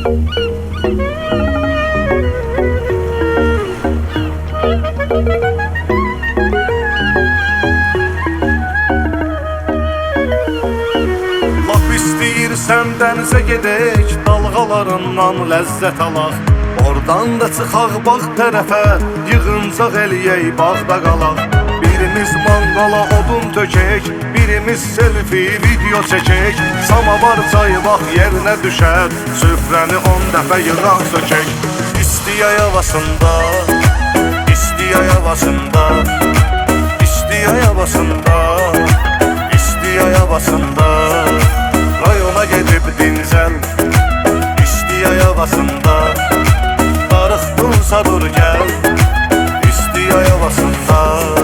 Laf istəyirsən dənizə gedək, dalğalarından ləzzət alaq. Oradan da çıxaq bax tərəfə, yığıncaq eləyək bağda qalaq. Birimiz manqala odun tökək, birimiz selfie video çəkək. Samavar çayı bax yerinə düşər, süfrəni 10 dəfə yığaq sökək. İstiyay havasında, istiyay havasında, istiyay havasında, istiyay havasında, rayona gedib dincəl. İstiyay havasında, darıxdınsa dur gəl. İstiyay havasında.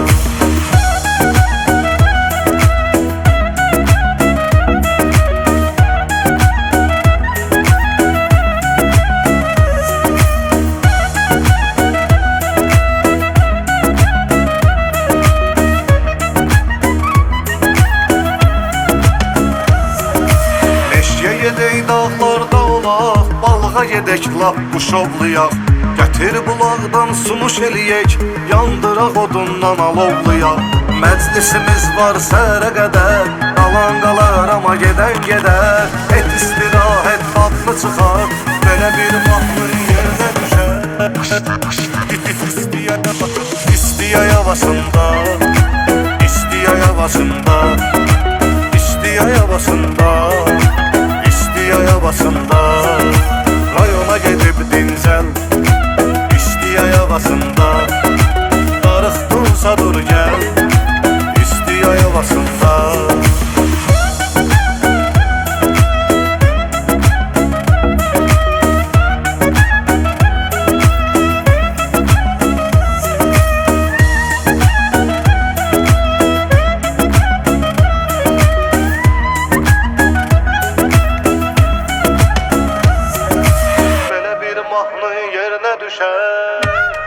Gedək dağlarda olaq, balığa gedək lap quşovlayaq. Gətir bulaqdan sunuş eləyək, yandıraq odundan alovlayaq. Məclisimiz var səhərə qədər, qalan qalar amma gedən gedər. Et istirahət adlı çıxar, belə bir mahnı yerinə düşər. İstiyay havasında, istiyay havasında, istiyay havasında, istiyay havasında, rayona gedib dincəl. İstiyay havasında, darıxdınsa dur gəl. İstiyay havasında. Yerinə düşər.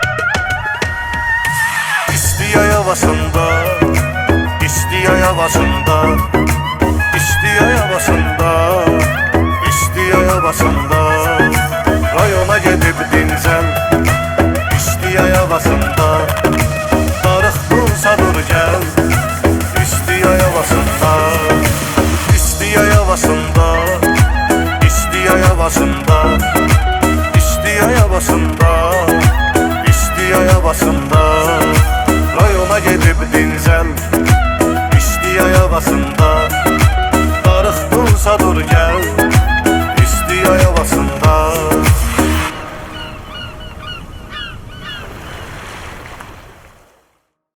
İstiyay havasında, istiyay havasında, istiyay havasında, istiyay havasında, rayona gedib dincəl. İstiyay havasında, darıxdınsa dur gəl. İstiyay havasında, istiyay havasında, istiyay havasında, İstiyay havasında, istiyay havasında, rayona gedib dincəl. İstiyay havasında, darıxdınsa dur gəl. İstiyay havasında.